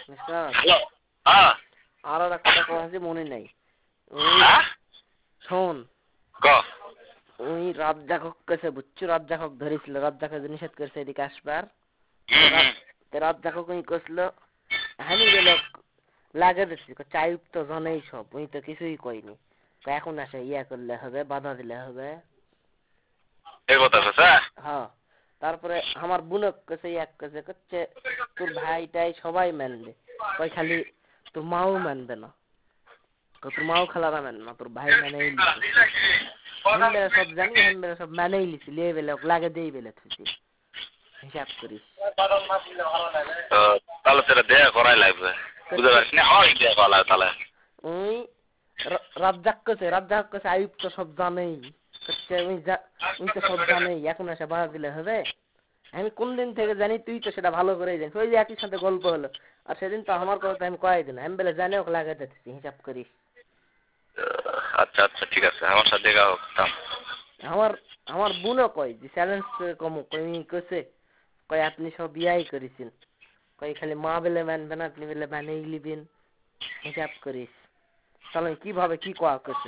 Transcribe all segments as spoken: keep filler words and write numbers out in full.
hello হ্যাঁ আর একটা কথা আছে মনে নাই ওই শোন ক ওই রাজ্জাকক কাছে বুঝছো রাজ্জাকক ধরেছিল রাজ্জাকক নিষেধ করছে এদিকে আসবার রাজ্জাকক ওই কইছিল হানি বেলক লাগে দিচ্ছি চাই তো জানেই সব ওই তো কিছুই কইনি এখন আসে ইয়া করলে হবে বাধা দিলে হবে এই কথা কইছে হ্যাঁ তারপরে আমার বুনক কাছে এক কাছে করছে তোর ভাইটাই সবাই মানবে কই খালি তোর মাও মানবে না তোর মাও খালারা মানবে না তোর ভাই মানেই আমরা সব জানি আমরা সব মানেই লিছি লে বেলে লাগে দেই বেলে তুই হিসাব করিস তো তাহলে সেটা দেয়া করাই লাগবে বুঝতে পারছিস না হয় দেয়া করা তাহলে ওই রাজ্জাক কাছে রাজ্জাক কাছে আইব তো সব জানেই করছে ওই ওই তো সব জানেই এখন এসে বাধা দিলে হবে আমি কোন দিন থেকে জানি তুই তো সেটা ভালো করেই জানিস ওই যে একই সাথে গল্প হলো আর সেদিন তো আমার কথা আমি কয়ে দিন আমি বলে জানে ওকে লাগাই দিচ্ছি হিসাব করিস আচ্ছা আচ্ছা ঠিক আছে আমার সাথে দেখা হোক আমার আমার বোনও কয় যে চ্যালেঞ্জ কম কই কইছে কয় আপনি সব বিয়াই করেছেন কয় খালি মা বলে মানবে না আপনি বলে মানেই লিবেন হিসাব করিস তাহলে কিভাবে কি কোয়া করছে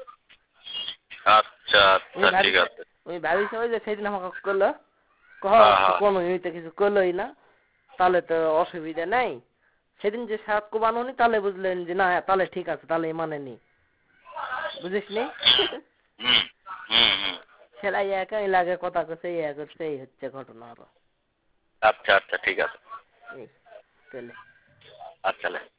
আচ্ছা আচ্ছা ঠিক আছে ওই ভাবিস ওই যে সেদিন আমাকে করলো কহ কোনো তো কিছু করলোই না তাহলে তো অসুবিধা নাই সেদিন যে সাত কোবানো নি তাহলে বুঝলেন যে না তাহলে ঠিক আছে তাহলে মানে নি বুঝিস নি সেলাই একা লাগে কথা করছে ইয়া করছে এই হচ্ছে ঘটনা আরো আচ্ছা আচ্ছা ঠিক আছে এই চলে আচ্ছা